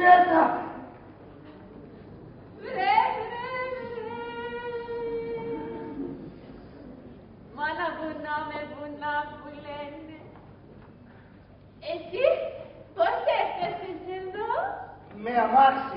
Τζουλιέτα! Μάνα βουνά με βουνά που λένε. Εσύ πώς έφτασες εδώ? Με αμάξι.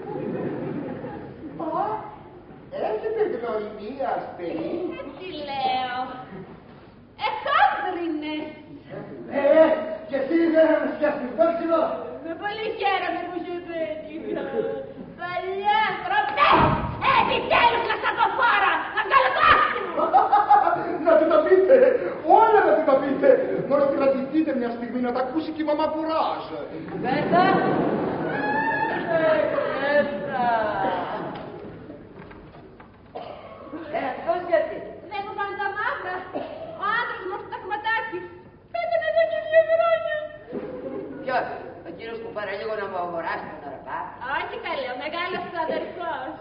Μα, έχετε γνωριμία ασπερή? Τι λέω. Εχάνδρινες. Και εσύ δεν φτιάχνεις δόξιλο. Με πολύ χαίρομαι που σε πέτυχα. Παλιά τροπέ. Επιτέλους να στα το φόρα. Να βγάλω το άσχημο. Να του τα πείτε. Όλα να του τα πείτε. Μόνο κρατηθείτε μια στιγμή να τα ακούσει και η μαμά Κουράζ. Βέτα. Βέτα. Αυτός γιατί? Δεν μου πάνε τα μαύρα. Ο άντρας μου στο ταχματάκι. Πέτανε εδώ και 2 χρόνια. Ποιος? Ο κύριος που παραλίγο να μου αγοράσει τον αραπά? Όχι καλέ, ο μεγάλος του αδερφός.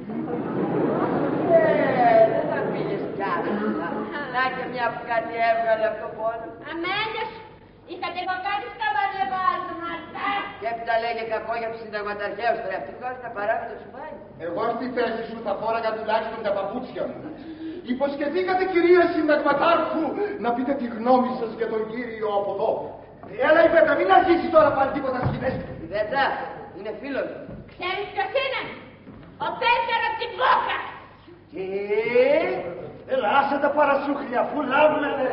Δεν θα πήγες κι άλλο. Να και μια που κάτι έβγαλε από το πόνο. Αμένιος, είχατε εγώ κάτι σκαβαλεβάσματα. Και έπειτα λέγε κακό για τους συνταγματαρχαίους. Τώρα αυτή χώρα θα παράγει το τσουβάλι. Εγώ στη θέση σου θα φόραγα τουλάχιστον τα παπούτσια μου. Υποσχεθήκατε κυρία συνταγματάρχου να πείτε τη γνώμη σας για τον κύριο από εδώ. Έλα η Βέτα, μην αρχίσει τώρα πάλι τίποτα σχήνες. Η Βέτα είναι φίλος. Ξέρεις ποιος είναι? Ο Πέτερο Τσιμπούκας. Τι? Έλα, άσε τα παρασούχλια, αφού λάβουνε.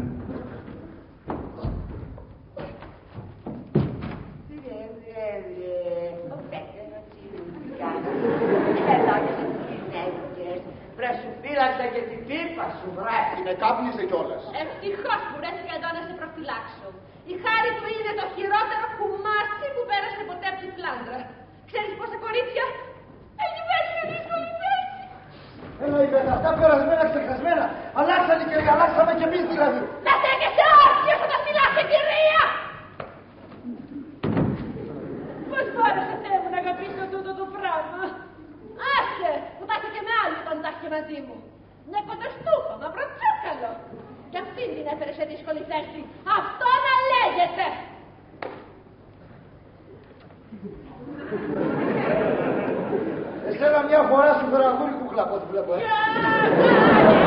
Ο Πέτερο Τσιμπούκας. Έλα και τις γυναίκες. Βρε σου φύλαξα και την πίπα σου, βρε. Με κάπνιζε κιόλας. Ευτυχώς που βρέθηκα εδώ να σε προφυλάξω. Η χάρη του είναι το χειρότερο κουμάσι που πέρασε ποτέ από τη Φλάνδρα. Ξέρεις πόσα κορίτσια έχει πέσει με δύσκολη θέση. Έλα η Βέτα, αυτά περασμένα ξεχασμένα. Αλλάξανε και αλλάξαμε κι εμείς δηλαδή. Να στέκεσαι όρθιος όταν μιλάς σε κυρία. Πώς μπόρεσε Θεέ μου να αγαπήσω τούτο το πράγμα. Άσε που τα είχε και με άλλη όταν τα είχε μαζί μου. Μια κοντοστούφα, μαύρο τσούκαλο. Κι αυτήν την έφερε σε δύσκολη θέση. Αυτό να λέγεται. Εσένα μια φορά σου φέρα γούρι κούκλα από ό,τι βλέπω.